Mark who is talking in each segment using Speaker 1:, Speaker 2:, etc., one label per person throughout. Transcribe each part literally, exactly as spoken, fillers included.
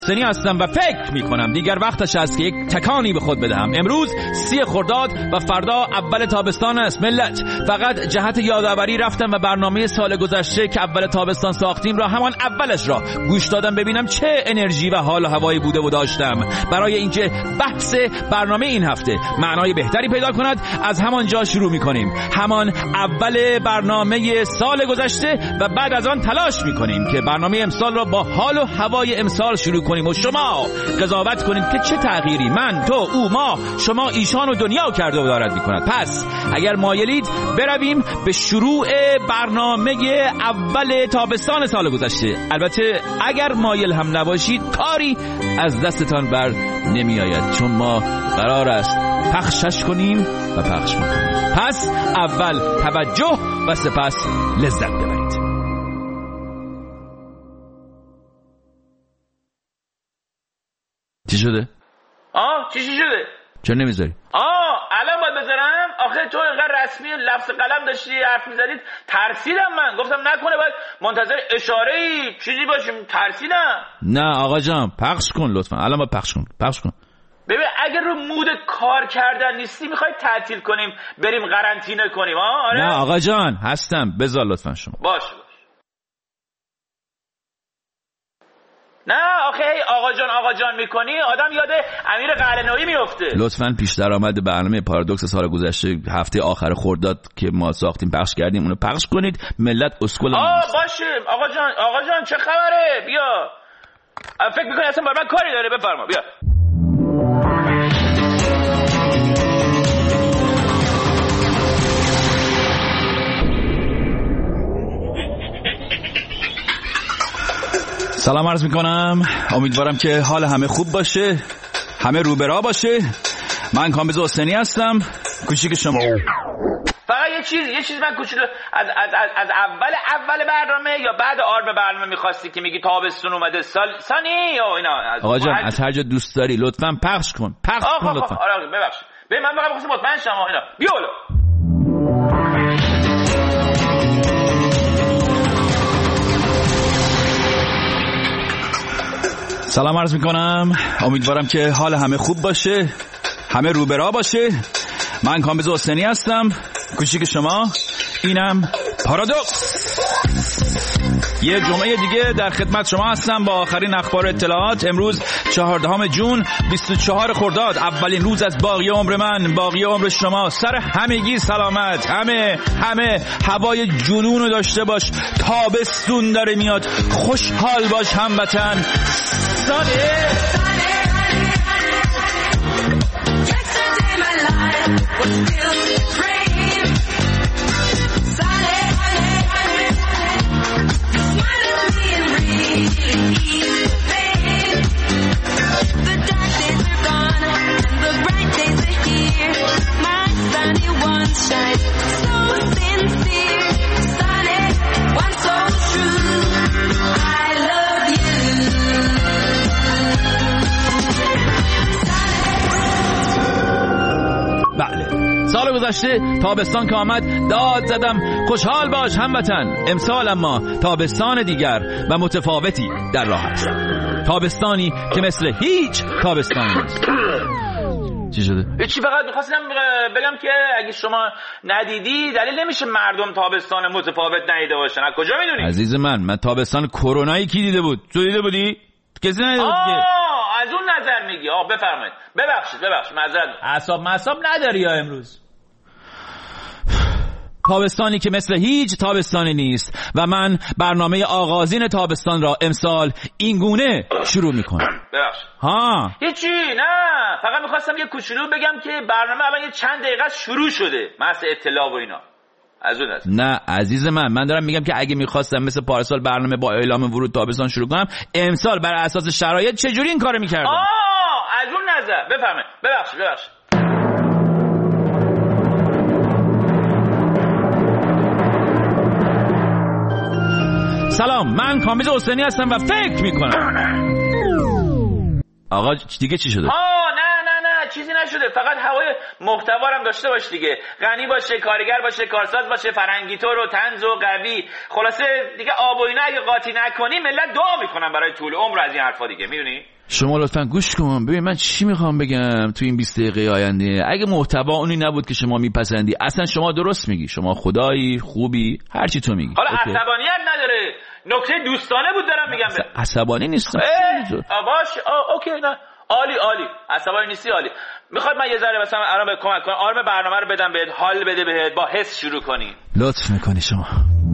Speaker 1: سنی هستم و فکر میکنم دیگر وقتش است که یک تکانی به خود بدهم. امروز سی خرداد و فردا اول تابستان است ملت. فقط جهت یادآوری رفتم و برنامه سال گذشته که اول تابستان ساختیم را، همان اولش را گوش دادم ببینم چه انرژی و حال و هوایی بوده و داشتم. برای اینکه بحث برنامه این هفته معنای بهتری پیدا کند، از همان جا شروع میکنیم، همان اول برنامه سال گذشته، و بعد از آن تلاش میکنیم که برنامه امسال را با حال و هوای امسال شروع کنیم و شما قضاوت کنید که چه تغییری من، تو، او، ما، شما، ایشان و دنیا کرده و دارد میکند. پس اگر مایلید برویم به شروع برنامه اول تابستان سال گذشته. البته اگر مایل هم نباشید کاری از دستتان بر نمی آید، چون ما قرار است پخشش کنیم و پخش میکنیم. پس اول توجه و سپس لذت ببرید. چی شده؟
Speaker 2: آه چی چی شده؟
Speaker 1: چرا نمیذاری؟
Speaker 2: آه الان باید بذارم؟ آخه تو اینقدر رسمی لفظ قلم داشتی حرف میزدید ترسیدم. من گفتم نکنه باید منتظر اشاره ای چیزی باشیم. ترسیدم.
Speaker 1: نه آقا جان پخش کن لطفا. الان باید پخش کن. پخش کن.
Speaker 2: ببین اگر رو مود کار کردن نیستی میخوای تعطیل کنیم بریم قرنطینه کنیم؟ آه آره.
Speaker 1: نه آقا جان هستم، بذار لطفا شما.
Speaker 2: باشه باشه. نه آخه آقا جان آقا جان میکنی آدم یاد امیر قلعه‌نویی میفته.
Speaker 1: لطفاً پیش درآمد برنامه پارادوکس سال گذشته هفته آخر خرداد که ما ساختیم پخش کردیم اونو پخش کنید. ملت اسکول.
Speaker 2: آه باشه آقا جان آقا جان چه خبره؟ بیا. فکر میکنی اصلا برای من کاری داره؟ بفرما بیا.
Speaker 1: سلام عرض میکنم، امیدوارم که حال همه خوب باشه، همه رو به راه باشه. من کامبیز حسینی هستم، کوچیک شما.
Speaker 2: فقط یه چیز یه چیز من کوچولو از, از, از, از اول اول برنامه یا بعد آرم برنامه میخواستی که میگی تابستون اومده سال سانی یا اینا؟
Speaker 1: آقا جان از هر جا دوست داری لطفاً پخش کن. پخش
Speaker 2: آه
Speaker 1: کن
Speaker 2: آه
Speaker 1: لطفاً.
Speaker 2: آره ببخشید. ببین من فقط می‌خواستم مطمئن شم اینا. بیا بالا.
Speaker 1: سلام عرض میکنم، امیدوارم که حال همه خوب باشه، همه رو به راه باشه. من کامبیز حسینی هستم، کوچیک شما. اینم پارادوکس. یه جمعه دیگه در خدمت شما هستم با آخرین اخبار اطلاعات. امروز چهاردهم جون بیست و چهار خرداد، اولین روز از باقی عمر من، باقی عمر شما. سر همگی سلامت. همه همه هوای جنون رو داشته باش، تابستون داره میاد. خوشحال باش هموطن. ساله سال گذشته تابستان که آمد داد زدم خوشحال باش هموطن. امسال اما تابستان دیگر و متفاوتی در راه است. تابستانی که مثل هیچ تابستانی نیست. چی شده؟
Speaker 2: چی فقط می‌خواستم بگم که اگه شما ندیدی دلیل نمیشه مردم تابستان متفاوت ندیده باشن. از کجا میدونی؟
Speaker 1: عزیز من من تابستان کرونایی کی دیده بود؟ تو دیده بودی؟ کسی ندیده بود که.
Speaker 2: از اون نظر میگی. آه بفرمایید. ببخشید ببخشید معذرت.
Speaker 1: اعصاب معصاب نداری یا امروز؟ تابستانی که مثل هیچ تابستانی نیست و من برنامه آغازین تابستان را امسال این گونه شروع میکنم.
Speaker 2: ببخشید.
Speaker 1: ها
Speaker 2: هیچی نه، فقط میخواستم یه کوچولو بگم که برنامه الان یه چند دقیقه شروع شده، مثل اطلاع و اینا. از اون هست.
Speaker 1: نه عزیز من من دارم میگم که اگه میخواستم مثل پارسال برنامه با اعلام ورود تابستان شروع کنم، امسال بر اساس شرایط چجوری این کارو میکردم؟
Speaker 2: آه از اون نظر. بفهمه. ببخشید ببخشید.
Speaker 1: سلام، من کامبیز حسینی هستم و فکر میکنم. آقا دیگه چی شده؟
Speaker 2: آه نه نه نه چیزی نشده، فقط هوای محتوا هم داشته باش دیگه، غنی باشه، کارگر باشه، کارساز باشه، فرنگی‌طور و طنز و قوی، خلاصه دیگه آب و اینا اگه قاطی نکنی ملت دعا میکنن برای طول عمر از این حرفا دیگه، میدونی؟
Speaker 1: شما لطفاً گوش کن ببین من چی میخوام بگم تو این بیست دقیقه آینده. اگه محتوا اونی نبود که شما میپسندی، اصلا شما درست میگی، شما خدایی خوبی، هر چی تو میگی.
Speaker 2: حالا عصبانیت نداره، نکته دوستانه بود دارم میگم.
Speaker 1: عصبانی نیستم.
Speaker 2: باش اوکی، نه عالی عالی، عصبانی نیستی عالی. میخواد من یه ذره مثلا الان به کمک کنم، آرم برنامه رو بدم بهت، حال بده بهت، با حس شروع کنی.
Speaker 1: لطف میکنی شما.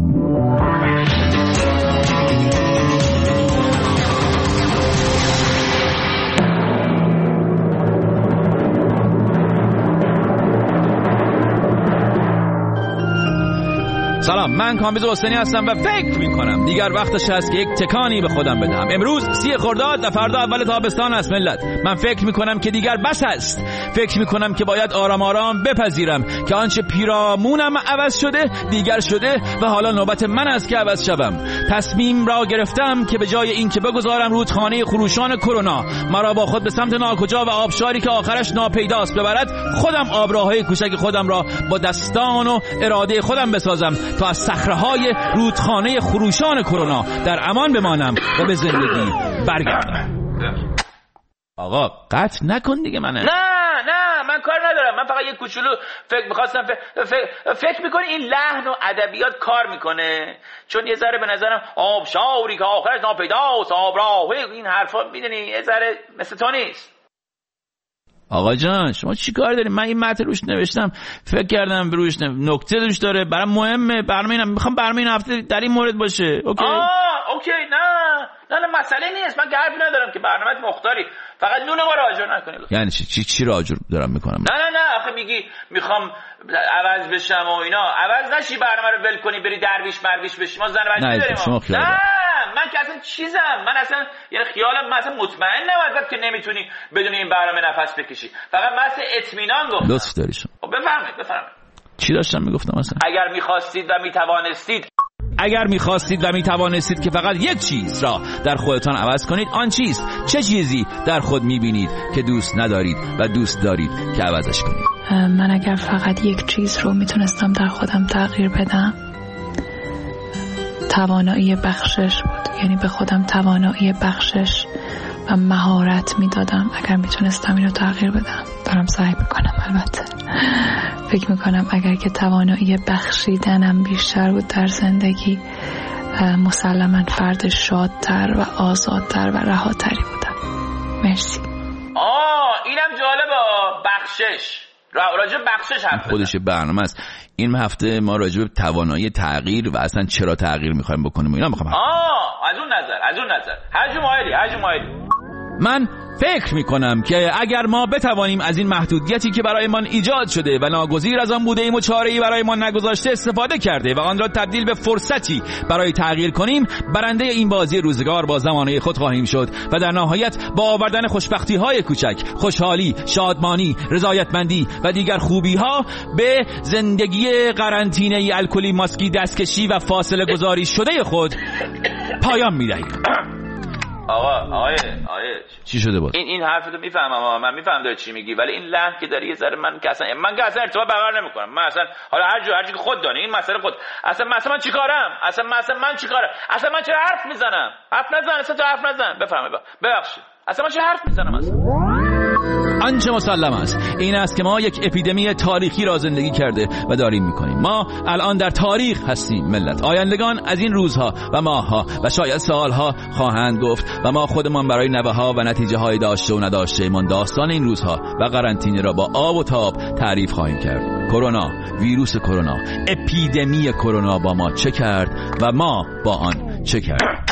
Speaker 1: سلام، من کامبیز حسینی هستم و فکر میکنم دیگر وقتش هست که یک تکانی به خودم بدم. امروز سی خرداد و فردا اول تابستان است ملت. من فکر میکنم که دیگر بس است. فکر میکنم که باید آرام آرام بپذیرم که آنچه پیرامونم عوض شده دیگر شده و حالا نوبت من است که عوض شوم. تصمیم را گرفتم که به جای این که بگذارم رودخانه خروشان کرونا مرا با خود به سمت ناکجا و آبشاری که آخرش ناپیداست ببرد، خودم آبراهای کوچک خودم را با دستان و اراده خودم بسازم تا از صخره‌های رودخانه خروشان کرونا در امان بمانم و به زندگی برگردم. آقا قطع نکن دیگه منه.
Speaker 2: نه نه من کار ندارم، من فقط یه کوچولو فکر می‌خواستم فکر, فکر, فکر می‌کنی این لحن و ادبیات کار میکنه، چون یه ذره به نظرم آبشاری که آخرش ناپیداست، آبراه، این حرفا میدونی یه ذره مثل تو نیست.
Speaker 1: آقا جان شما چی کار دارید؟ من این متن روش نوشتم، فکر کردم روش نکته روش داره، برام مهمه، برنامه اینم میخوام برنامه این هفته در این مورد باشه. اوکی
Speaker 2: آه اوکی، نه نه نه مسئله نیست، من حرفی ندارم که برنامه‌ت مختاری، فقط نون ما راجع نکنید.
Speaker 1: یعنی چی چی چی راجع دارم میکنم؟
Speaker 2: نه نه نه آخه میگی میخوام عوض بشم و اینا، عوض نشی برنامه رو ول کنی بری درویش مرویش بشی، ما زن بچه داریم. نه من که اصلا چیزم، من اصلا یعنی خیالم من اصلا مطمئن نبودم که نمیتونی بدون این برنامه نفس بکشی، فقط مثل اطمینان گفتم.
Speaker 1: لطف داری شما.
Speaker 2: خب بفرمایید بفرمایید.
Speaker 1: چی داشتم میگفتم اصلا؟
Speaker 2: اگر میخواستید و میتوانستید
Speaker 1: اگر میخواستید و میتوانستید که فقط یک چیز را در خودتان عوض کنید، آن چیست؟ چه چیزی در خود میبینید که دوست ندارید و دوست دارید که عوضش کنید؟
Speaker 3: من اگر فقط یک چیز رو میتونستم در خودم تغییر بدم، توانایی بخشش بود. یعنی به خودم توانایی بخشش و مهارت میدادم اگر میتونستم اینو تغییر بدم. دارم سعی میکنم البته. فکر میکنم اگر که توانایی بخشیدنم بیشتر بود در زندگی، مسلماً فرد شادتر و آزادتر و رهاتری بودم. مرسی.
Speaker 2: آه اینم جالبه، بخشش، راجع بخشش حرف بزن.
Speaker 1: خودش برنامه است. این هفته ما راجع به توانایی تغییر و اصلا چرا تغییر میخوایم بکنیم اینا میخوام.
Speaker 2: آه از اون نظر از اون نظر هرجوم مایلی هرجوم مایلی
Speaker 1: من فکر میکنم که اگر ما بتوانیم از این محدودیتی که برایمان ایجاد شده و ناگزیر از آن بوده ایم و چاره‌ای برایمان نگذاشته استفاده کرده و آن را تبدیل به فرصتی برای تغییر کنیم، برنده این بازی روزگار با زمانه خود خواهیم شد و در نهایت با آوردن خوشبختی‌های کوچک، خوشحالی، شادمانی، رضایتمندی و دیگر خوبی‌ها به زندگی قرنطینه‌ای الکلی، ماسکی، دستکشی و فاصله گذاری شده خود پایان می‌دهیم.
Speaker 2: آقا آقای آقای
Speaker 1: چی شده بود؟
Speaker 2: این این حرفتو میفهمم، من میفهمم داری چی میگی، ولی این لحن که داری یه ذره من که اصلا من که اصلا ارتباط برقرار نمیکنم. من اصلا حالا هر جو هر چی که خود دانی این مسئله خود اصلا مثلا من چیکارم؟ اصلا مثلا من چیکارم؟ اصلا من چرا حرف میزنم؟ حرف نزن، اصلا تو حرف نزن. بفرمایید ببخشید. اصلا من چرا حرف میزنم اصلا؟
Speaker 1: آنچه مسلم است این است که ما یک اپیدمی تاریخی را زندگی کرده و داریم میکنیم. ما الان در تاریخ هستیم ملت. آیندگان از این روزها و ماهها و شاید سالها خواهند گفت و ما خودمان برای نوه‌ها و نتیجه های داشته و نداشته من داستان این روزها و قرنطینه را با آب و تاب تعریف خواهیم کرد. کرونا، ویروس کرونا، اپیدمی کرونا با ما چه کرد و ما با آن چه کرد؟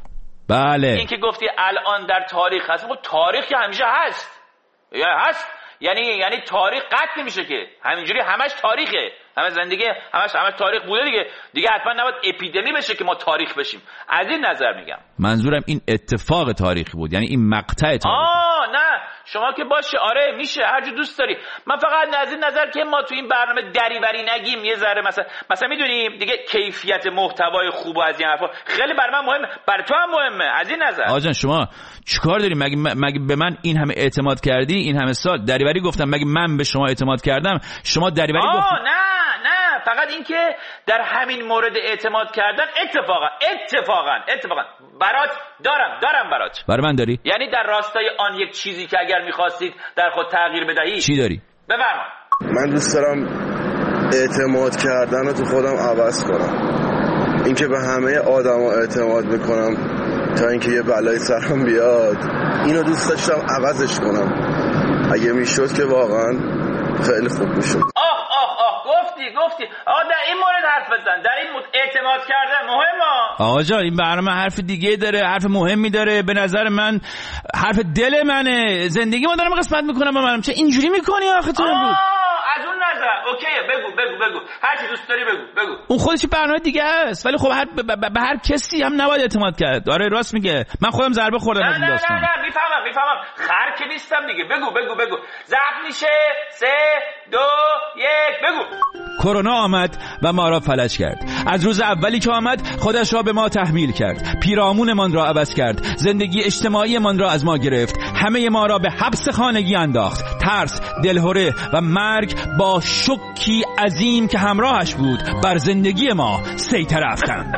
Speaker 1: بله
Speaker 2: این که گفتی الان در تاریخ هست، خب تاریخ که همیشه هست. یا هست یعنی یعنی تاریخ قطع نمیشه که، همینجوری همش تاریخه، همه زندگی همش همش تاریخ بوده دیگه. دیگه حتما نباید اپیدمی بشه که ما تاریخ بشیم. از این نظر میگم.
Speaker 1: منظورم این اتفاق تاریخی بود، یعنی این مقطع تاریخی.
Speaker 2: آه نه شما که باشه، آره میشه، هر جو دوست داری. من فقط از این نظر که ما تو این برنامه دریوری نگیم، یه ذره مثلا مثلا میدونیم دیگه کیفیت محتوای خوب و از این حرفا خیلی برای من مهمه، برای تو هم مهمه. از این نظر
Speaker 1: آقا جان شما چیکار داری؟ مگه مگه به من این همه اعتماد کردی؟ این همه سال دریوری گفتم، مگه من به شما اعتماد کردم؟ شما دریوری گفتی؟
Speaker 2: نه نه، فقط این که در همین مورد اعتماد کردن اتفاقا اتفاقا اتفاقا برات دارم دارم برات.
Speaker 1: برای من داری؟
Speaker 2: یعنی در راستای آن یک چیزی که اگر می‌خواستید در خود تغییر بدهید.
Speaker 1: چی داری؟
Speaker 2: بفرما.
Speaker 4: من دوست دارم اعتماد کردن رو تو خودم عوض کنم، اینکه به همه آدما اعتماد میکنم تا اینکه یه بلای سرم بیاد، اینو دوست داشتم عوضش کنم. اگه میشد که واقعا خیلی خوب میشد.
Speaker 2: آه آه آه گفتی گفتی آقا در این مورد حرف بزن، در این مورد اعتماد کردن مهمه.
Speaker 1: آقا جان این برنامه حرف دیگه داره، حرف مهمی داره. به نظر من حرف دل منه، زندگی ما دارم قسمت میکنم با منم. چه اینجوری میکنی آخه تو؟
Speaker 2: از اون نظر اوکیه، بگو بگو بگو هر چی دوست داری بگو بگو.
Speaker 1: اون خودش برنامه دیگه است، ولی خب هر به هر کسی هم نباید اعتماد کرد. آره راست میگه، من خودم ضربه خوردم از این داستان.
Speaker 2: نه نه نه میفهمم میفهمم، خر که نیستم دیگه. بگو بگو بگو ضبط میشه. سه دو یک بگو.
Speaker 1: کرونا آمد و ما را فلج کرد. از روز اولی که آمد خودش را به ما تحمیل کرد، پیرامونمان را عوض کرد، زندگی اجتماعی من را از ما گرفت، همه ما را به حبس خانگی انداخت. ترس، دلهره و مرگ با شوکی عظیم که همراهش بود بر زندگی ما سیطره افکند.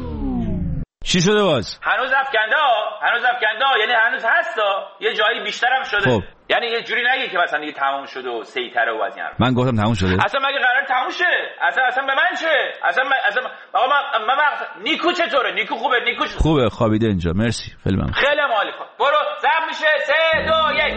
Speaker 1: چی شده باز؟
Speaker 2: هنوز افکنده ها، هنوز افکنده ها، یعنی هنوز هستا، یه جایی بیشتر هم شده. خب. یعنی یه جوری نگی که مثلا دیگه تموم شده و سیطره و از این حرف.
Speaker 1: من گفتم تموم شده.
Speaker 2: اصلا مگه قرار تموم شه؟ اصلا اصلا به من چه؟ اصلا من اصلا آقا من, من, من نیکو چطوره؟ نیکو خوبه؟ نیکو چطوره؟
Speaker 1: خوبه، خوابیده اینجا. مرسی. خیلی ممنون.
Speaker 2: خیلی عالی. برو ضبط میشه. سه دو یک.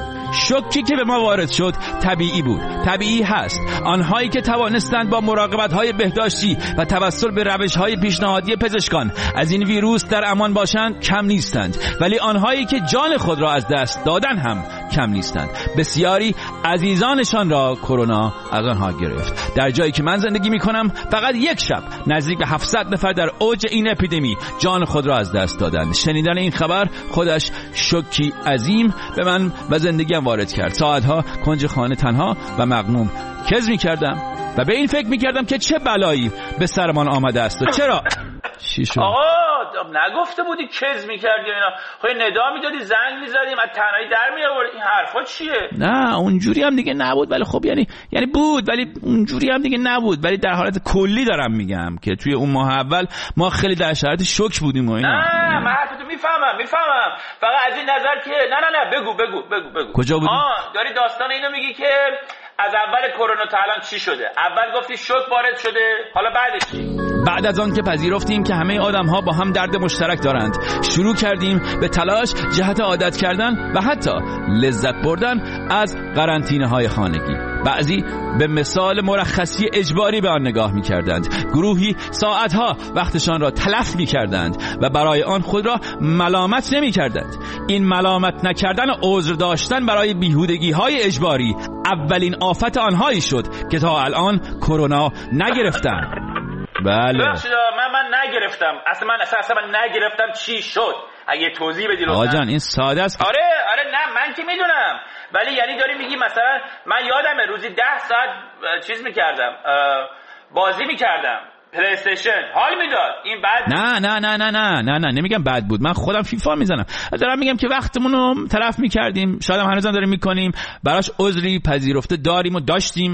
Speaker 1: شوکی که به ما وارد شد طبیعی بود، طبیعی هست. آنهایی که توانستند با مراقبت‌های بهداشتی و توسل به روش‌های پیشنهادی پزشکان از این ویروس در امان باشند کم نیستند، ولی آنهایی که جان خود را از دست دادن هم کم نیستند. بسیاری عزیزانشان را کرونا از آنها گرفت. در جایی که من زندگی می‌کنم فقط یک شب نزدیک به هفتصد نفر در اوج این اپیدمی جان خود را از دست دادند. شنیدن این خبر خودش شوکی عظیم به من و زندگیم وارد کرد. ساعتها کنج خانه تنها و مغموم کز می‌کردم و به این فکر می‌کردم که چه بلایی به سرمان آمده است و چرا. چی شد؟
Speaker 2: آقا نگفته بودی کز می‌کردی اینا؟ خب ندا می‌دادی، زنگ می‌زدیم، از تنهایی در می‌آوردی. این حرفا چیه؟
Speaker 1: نه اونجوری هم دیگه نبود، ولی خب یعنی یعنی بود ولی اونجوری هم دیگه نبود، ولی در حالت کلی دارم میگم که توی اون ماه اول ما خیلی در شرایط شوک بودیم و اینا.
Speaker 2: نه من حرفتو میفهمم میفهمم فقط از این نظر که نه نه نه بگو بگو بگو بگو
Speaker 1: کجا بودی؟
Speaker 2: آه داری داستان اینو میگی که از اول کرونا تا الان چی شده؟ اول گفتی شوک وارد شده، حالا بعدش چی؟
Speaker 1: بعد از آن که پذیرفتیم که همه آدم‌ها با هم درد مشترک دارند، شروع کردیم به تلاش جهت عادت کردن و حتی لذت بردن از قرنطینه‌های خانگی. بعضی به مثال مرخصی اجباری به آن نگاه می‌کردند، گروهی ساعتها وقتشان را تلف می‌کردند و برای آن خود را ملامت نمی‌کردند. این ملامت نکردن و عذر داشتن برای بیهودگی‌های اجباری اولین آفت آنهایی شد که تا الان کرونا نگرفتند. بله
Speaker 2: بخشید من من نگرفتم اصلا من اصلا, اصلا من نگرفتم. چی شد؟ اگه توضیح بدی لطفا.
Speaker 1: آقا جان این ساده است.
Speaker 2: آره آره نه من که میدونم، ولی یعنی داری میگی مثلا من یادمه روزی ده ساعت چیز میکردم، بازی میکردم پلی استیشن، حال میداد. این بد؟
Speaker 1: نه نه نه نه نه نه نه نمیگم بد بود، من خودم فیفا میزنم. دارم میگم که وقتمون رو تلف میکردیم، شاید هم هنوزم داریم میکنیم، براش عذری پذیرفته داریم و داشتیم،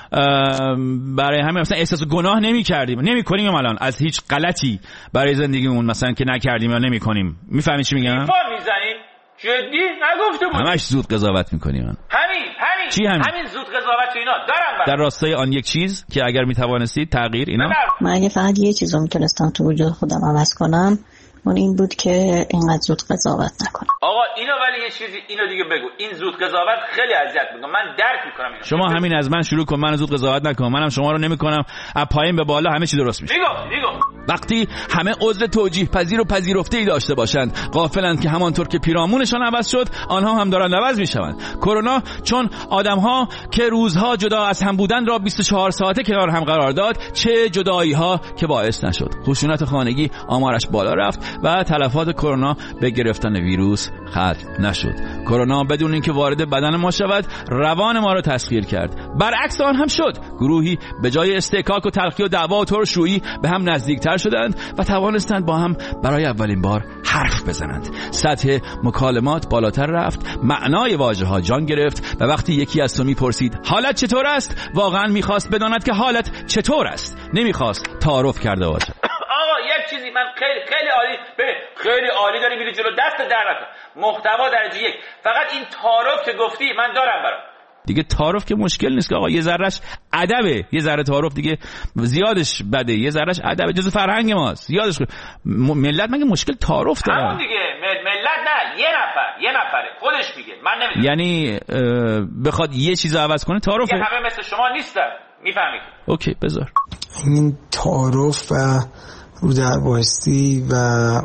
Speaker 1: برای همین مثلا احساس گناه نمی کردیم نمی کنیم الان از هیچ غلطی برای زندگیمون مثلا که نکردیم یا نمی کنیم. میفهمی چی میگم؟
Speaker 2: فیفا میزنی؟ جدی نگفته بود.
Speaker 1: همش زود قضاوت میکنیم.
Speaker 2: همین همین
Speaker 1: چی همین؟
Speaker 2: همین زود قضاوت اینا دارم
Speaker 1: بر. در راستای آن یک چیز که اگر میتوانستید تغییر اینا.
Speaker 5: من اگه فقط یه چیزو میتونستم تو وجود خودم عوض کنم اون این بود که اینقدر زود قضاوت نکنم.
Speaker 2: آقا اینو ولی یه چیزی اینو دیگه بگو، این زود قضاوت خیلی اذیت میکنه، من درک میکنم اینو.
Speaker 1: شما همین از من شروع کن، من زود قضاوت نکنم، منم شما رو نمیکنم، از پایین به بالا همه چی درست میشه.
Speaker 2: میگو میگو
Speaker 1: وقتی همه عذر توجیه پذیر و پذیرفته‌ای داشته باشند، غافلند که همانطور که پیرامونشان عوض شد آنها هم دارند عوض میشوند. کرونا چون آدم‌ها که روزها جدا از هم بودند را بیست و چهار ساعته کنار هم قرار داد، چه جدایی‌ها که باعث نشد خشونت خانگی آمارش بالا رفت و تلفات کرونا به گرفتن ویروس ختم نشد. کرونا بدون اینکه وارد بدن ما شود روان ما را تسخیر کرد. برعکس آن هم شد. گروهی به جای استحکاک و تلخی و دعوا و ترش‌رویی به هم نزدیکتر شدند و توانستند با هم برای اولین بار حرف بزنند. سطح مکالمات بالاتر رفت، معنای واژه‌ها جان گرفت و وقتی یکی از تو میپرسید حالت چطور است، واقعا میخواست بداند که حالت چطور است، نمیخواست تعارف کرده باشد.
Speaker 2: آقا یک چیزی من خیلی خیلی عالی ببین خیلی عالی داری میری جلو، دست در نکن، محتوا درجه یک. فقط این تعارف که گفتی من دارم برام.
Speaker 1: دیگه تعارف که مشکل نیست که آقا، یه ذرهش ادبه، یه ذره تعارف دیگه زیادش بده، یه ذرهش ادبه، جز فرهنگ ماست، زیادش م... ملت مگه مشکل تعارف داره؟
Speaker 2: همون دیگه ملت نه، یه نفر یه نفره خودش میگه، من نمیدونم.
Speaker 1: یعنی بخواد یه چیزو عوض کنه تعارفه.
Speaker 2: یه همه مثل شما نیستن، میفهمید؟
Speaker 1: اوکی بذار.
Speaker 6: این تعارف و رو در بایستی و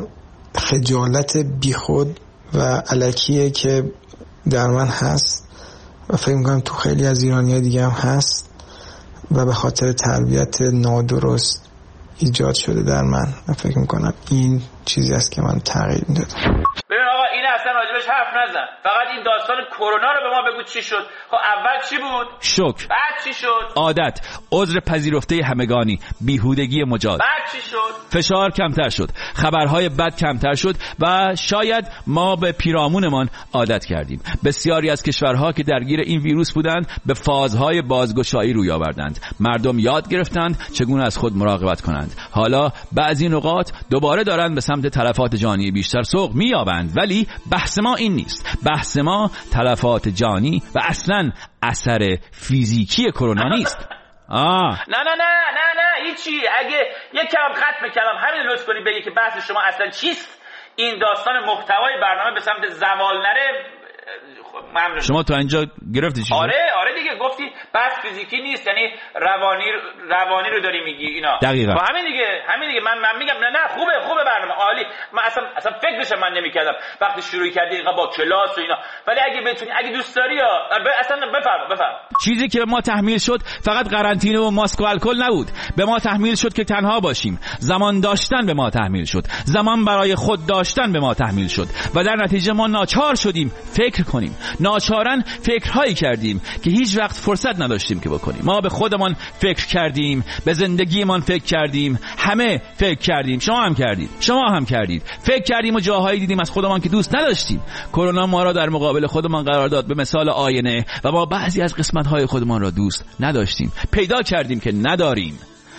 Speaker 6: خجالت بیخود و الکیه که در من هست و فکر میکنم تو خیلی از ایرانی‌ها دیگه هم هست و به خاطر تربیت نادرست ایجاد شده در من و فکر میکنم این چیزی است که من تغییر میدادم.
Speaker 2: ببین آقا این اصلا راجبش حرف نزن، فقط این داستان کرونا رو به ما بگو چی شد. خب اول چی بود؟
Speaker 1: شوک.
Speaker 2: بعد چی شد؟
Speaker 1: عادت، عذر پذیرفته همگانی، بیهودگی مجاز.
Speaker 2: بعد چی شد؟
Speaker 1: فشار کمتر شد، خبرهای بد کمتر شد و شاید ما به پیرامونمان عادت کردیم. بسیاری از کشورها که درگیر این ویروس بودند به فازهای بازگشایی روی آوردند. مردم یاد گرفتند چگونه از خود مراقبت کنند. حالا بعضی نقاط دوباره دارند به سمت تلفات جانی بیشتر سوق می‌یابند، ولی بحث ما این نیست. بحث ما تلفات جانی و اصلاً اثر فیزیکی کرونا نیست. آه.
Speaker 2: نه نه نه نه نه هیچی. اگه یک کلام ختم کلام همین لطف کنی بگی که بحث شما اصلا چیست، این داستان محتوای برنامه به سمت زوال نره. ممنون.
Speaker 1: شما تا اینجا گرفتی چیزی؟
Speaker 2: آره آره دیگه گفتی بحث فیزیکی نیست، یعنی روانی روانی رو داری میگی اینا.
Speaker 1: دقیقاً.
Speaker 2: با همین دیگه همین دیگه من من میگم نه نه خوبه خوبه برنامه عالی. من اصلا اصلا فکرش من نمیکردم وقتی شروع کردی اینقدر با کلاس و اینا، ولی اگه بتونی اگه دوست داری یا اصلا بفرما بفرما.
Speaker 1: چیزی که به ما تحمیل شد فقط قرنطینه و ماسک و الکل نبود. به ما تحمیل شد که تنها باشیم. زمان داشتن به ما تحمیل شد. زمان برای خود داشتن به ما تحمیل شد و در نتیجه ما ناچار شدیم فکر کنیم. ناچارن فکرهایی کردیم که هیچ وقت فرصت نداشتیم که بکنیم. ما به خودمان فکر کردیم، به زندگیمان فکر کردیم، همه فکر کردیم. شما هم کردید، شما هم کردید. فکر کردیم و جاهایی دیدیم از خودمان که دوست نداشتیم. کرونا ما را در مقابل خودمان قرار داد به مثال آینه و ما بعضی از قسمت‌های خودمان را دوست نداشتیم. پیدا کردیم که نداریم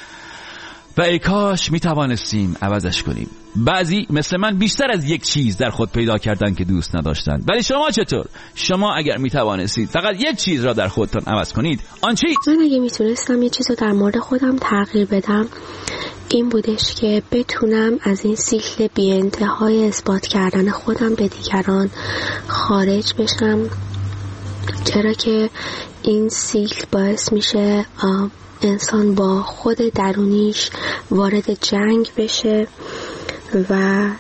Speaker 1: و ای کاش می توانستیم عوضش کنیم. بعضی مثل من بیشتر از یک چیز در خود پیدا کردن که دوست نداشتند. ولی شما چطور؟ شما اگر می توانستید فقط یک چیز را در خودتان عوض کنید، آن چیز؟
Speaker 7: من اگه می تونستم یک چیز رو در مورد خودم تغییر بدم این بودش که بتونم از این سیکل بی انتهای اثبات کردن خودم به دیگران خارج بشم، چرا که این سیکل باعث میشه انسان با خود درونیش وارد جنگ بشه و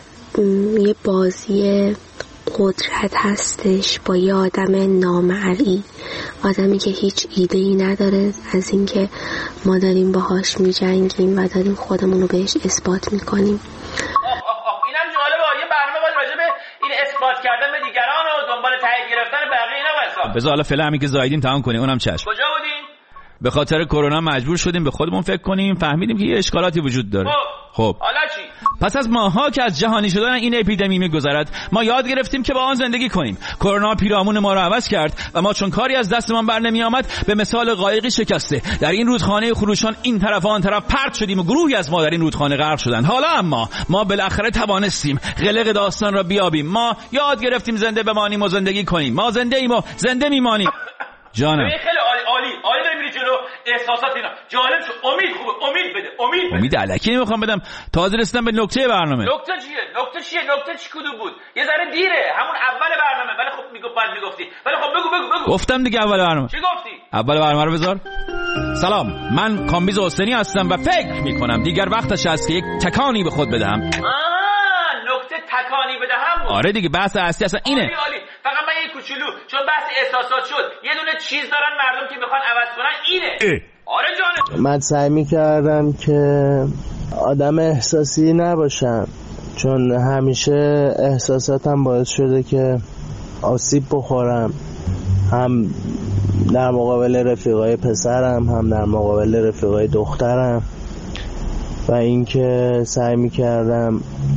Speaker 7: یه بازی قدرت هستش با یه آدم نامرئی، آدمی که هیچ ایده‌ای نداره از اینکه ما داریم باهاش میجنگیم و داریم خودمون رو بهش اثبات میکنیم.
Speaker 2: اینم جالبه، یه برنامه باید راجع به این اثبات کردن به دیگران و دنبال تایید گرفتن بقیه اینا واسه.
Speaker 1: بذار حالا فعلا همین که زایدیم تمام کنیم، اونم چشم.
Speaker 2: کجا بودیم؟
Speaker 1: به خاطر کرونا مجبور شدیم به خودمون فکر کنیم، فهمیدیم که یه اشکالاتی وجود داره. خب
Speaker 2: حالا چی؟
Speaker 1: پس از ماها که از جهانی شدن این اپیدمی میگذرد ما یاد گرفتیم که با آن زندگی کنیم. کرونا پیرامون ما رو عوض کرد و ما چون کاری از دستمان بر نمی آمد به مثال قایقی شکسته در این رودخانه خروشان این طرف و آن طرف پرت شدیم و گروهی از ما در این رودخانه غرق شدند. حالا اما ما بالاخره توانستیم قلق داستان را بیابیم. ما یاد گرفتیم زنده بمانیم و زندگی کنیم. ما زنده ایم و زنده میمانیم. جانم
Speaker 2: خیلی عالی عالی عالی داری میری جلو. احساسات اینا جالب شد. امید خوبه، امید بده، امید بده.
Speaker 1: امید الکی نمیخوام بدم، تازه رسیدم به نکته برنامه.
Speaker 2: نکته چیه؟ نکته چیه؟ نکته چی کدوم بود؟ یه ذره دیره، همون اول برنامه. ولی خب میگفت بعد میگفتی. ولی خب بگو بگو بگو.
Speaker 1: گفتم دیگه اول برنامه.
Speaker 2: چی گفتی؟
Speaker 1: اول برنامه رو بذار. سلام، من کامبیز حسینی هستم و فکر میکنم دیگر وقتش است که یک تکانی به خود بدهم.
Speaker 2: آه، نکته تکانی بدهم.
Speaker 1: آره دیگه، بحث اصلی اصلا اینه.
Speaker 2: عالی عالی. فقط من یه کوچولو چون بحث احساسات شد، یه دونه چیز دارن مردم که میخوان عوض کنن اینه. اه. آره جانم.
Speaker 8: من سعی میکردم که آدم احساسی نباشم چون همیشه احساساتم باعث شده که آسیب بخورم، هم در مقابل رفیقای پسرم هم در مقابل رفیقای دخترم، و اینکه سعی میکردم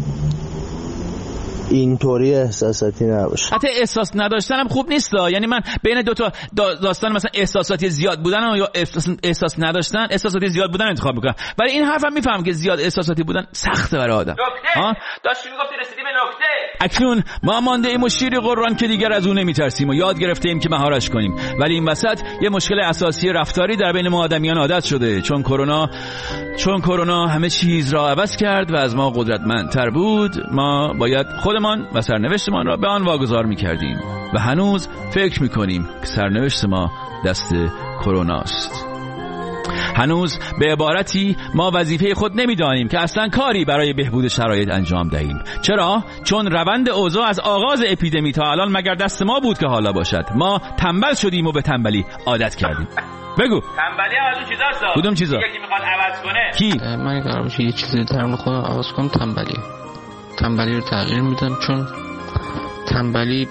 Speaker 8: اینطوری احساساتی نباشه.
Speaker 1: حتی احساس نداشتن هم خوب نیست، یعنی من بین دو تا داستان مثلا احساساتی زیاد بودن یا احساس نداشتن، احساساتی زیاد بودن انتخاب میکنم. ولی این حرفم میفهمم که زیاد احساساتی بودن سخته برای آدم.
Speaker 2: نکته داشتی میگفتی رسیدی به نکته.
Speaker 1: اکنون ما مانده ایم و شیر قرآن که دیگر از اون نمیترسیم و یاد گرفتیم که مهارش کنیم. ولی این وسط یه مشکل اساسی رفتاری در بین ما آدمیان عادت شده، چون کرونا چون کرونا همه چیز را عوض کرد و از ما قدرتمندتر بود. ما باید خودمان و سرنوشتمان را به آن واگذار می‌کردیم و هنوز فکر می‌کنیم که سرنوشت ما دست کروناست. هنوز به عبارتی ما وظیفه خود نمی‌دانیم که اصلا کاری برای بهبود شرایط انجام دهیم. چرا؟ چون روند اوضاع از آغاز اپیدمی تا الان مگر دست ما بود که حالا باشد. ما تنبل شدیم و به تنبلی عادت کردیم. بگو
Speaker 2: تنبلی از اون چیزاست.
Speaker 1: کدوم چیزا؟
Speaker 2: یکی میخواد عوض کنه.
Speaker 1: کی؟
Speaker 9: من قرار باشه یه چیزی در مورد خودم عوض کنم، تنبلی. تنبلی رو تغییر میدم، چون تنبلی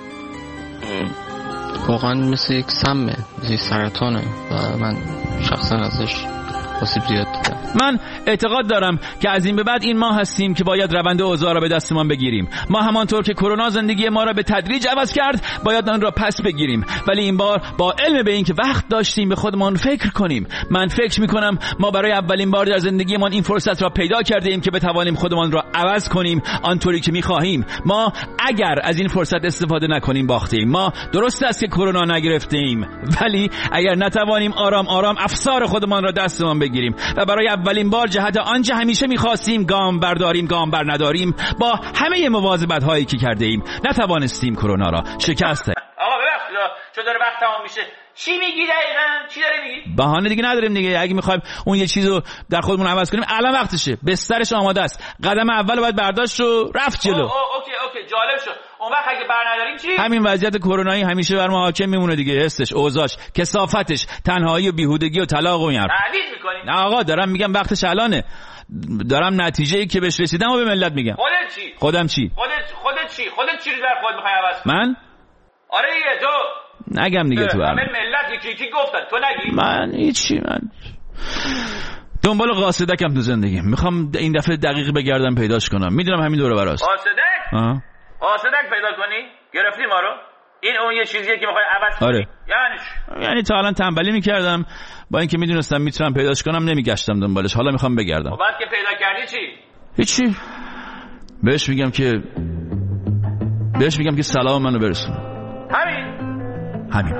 Speaker 9: واقعا مثل یک سمه، مثل یک سرطانه و من شخصا ازش آسیب زیاد دیدم.
Speaker 1: من اعتقاد دارم که از این به بعد این ما هستیم که باید روند اوضاع را به دستمان بگیریم. ما همانطور که کرونا زندگی ما را به تدریج عوض کرد باید آن را پس بگیریم، ولی این بار با علم به این که وقت داشتیم به خودمان فکر کنیم. من فکر میکنم ما برای اولین بار در زندگیمان این فرصت را پیدا کرده ایم که بتوانیم خودمان را عوض کنیم آنطوری که میخواهیم. ما اگر از این فرصت استفاده نکنیم باختیم. ما درست است که کرونا نگرفتیم، ولی اگر نتوانیم آرام آرام افسار خودمان را دستمان بگیریم و برای اولین بار جهت آنچه همیشه می‌خواستیم گام برداریم گام بر نداریم، با همه مواظبت هایی که کرده ایم نتوانستیم کرونا را شکست دهیم.
Speaker 2: آقا ببخشید چون داره وقت تمام میشه. چی میگی دقیقاً؟ چی داری میگی؟
Speaker 1: بهانه دیگه نداریم دیگه. اگه می‌خوایم اون یه چیزو در خودمون عوض کنیم الان وقتشه. بسترش آماده است. قدم اول باید برداشت و رفت جلو.
Speaker 2: او او اوکی اوکی جالب شد. اون وقت اگه بر نداریم چی؟
Speaker 1: همین وضعیت کرونایی همیشه بر ما حاکم میمونه دیگه. حسش، اوضاعش، کثافتش، تنهایی و بیهودگی و طلاق و این حرف.
Speaker 2: تعویض می‌کنی؟
Speaker 1: نه آقا دارم میگم وقتش الانه. دارم نتیجه‌ای که بهش رسیدم و به ملت میگم.
Speaker 2: خودت چی؟
Speaker 1: خودم چی؟
Speaker 2: خودت خودت چی؟ خودت چی رو در خود می‌خوای عوض کنی؟
Speaker 1: من؟
Speaker 2: آره دیگه تو.
Speaker 1: نگم دیگه تو.
Speaker 2: همه ملت یکی یکی گفتن تو نگی.
Speaker 1: من هیچی. من دنبال قاصدکم تو زندگیم. میخوام این دفعه دقیق بگردم پیداش کنم. میدونم همین دوره براست.
Speaker 2: قاصدک؟
Speaker 1: آها.
Speaker 2: قاصدک پیدا کنی؟ گرفتی ما رو؟ این اون یه چیزیه که میخوای عوض کنی.
Speaker 1: آره.
Speaker 2: یعنی
Speaker 1: یعنی تا الان تنبلی میکردم، با اینکه میدونستم میتونم پیداش کنم نمیگشتم دنبالش. حالا میخوام بگردم.
Speaker 2: و بعد که پیدا کردی چی؟
Speaker 1: هیچی. بهش میگم که بهش میگم که سلام منو برسون.
Speaker 2: همین.
Speaker 1: همین.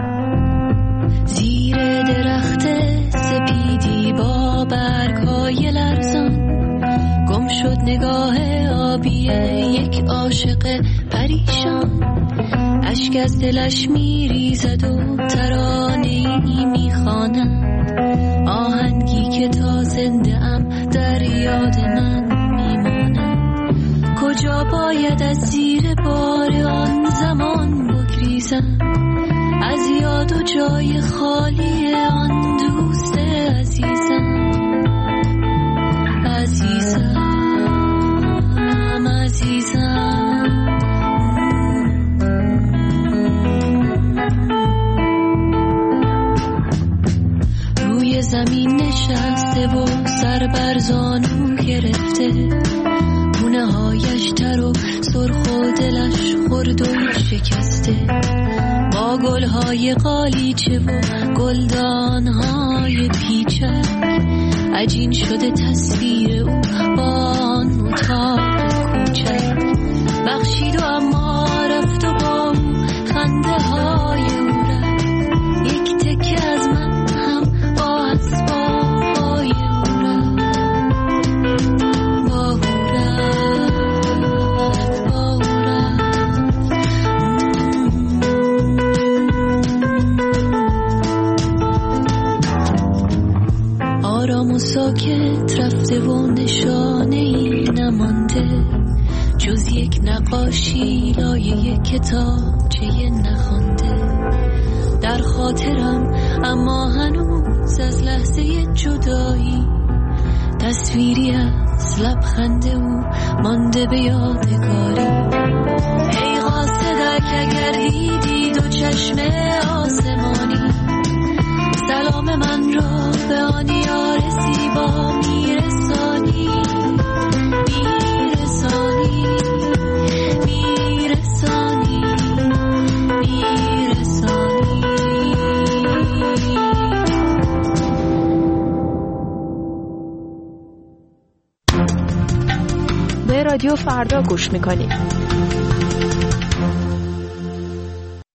Speaker 10: زیر درخت سپیدی با برگ‌های لرزان گم شد نگاه آبی یک عاشق پریشان. اشک از دلش میریزد و ترانه‌ای میخواند، آهنگی که تا زنده ام در یاد من میماند. کجا باید از زیر بار آن زمان بگریزم، از یاد و جای خالی آن دوست عزیزم. عزیزم عزیزم روی زمین نشسته و سر بر زانو گرفته، گونه هایش تر و سرخ و دلش خرد و شکسته، با گلهای قالیچه و گلدانهای پیچک عجین شده تصویر او با آن اتاق کوچک. بخشید و اما رفت و با او خنده های او رفت، یک تکه از من هم با اسباب های او رفت، با او رفت با او رفت. آرام و ساکت رفته و نشانه ای نمانده، جز یک نقاشی لایه کتابچه نخوانده. در خاطرم اما هنوز از لحظه جدایی تصویری از لبخند او مانده به یادگاری. ای قاصدک اگر دیدی دو چشم آسمانی، سلام من را به آن یار زیبا میرسانی، میرسانی، میرسانی، میرسانی.
Speaker 11: به رادیو فردا گوش میکنید.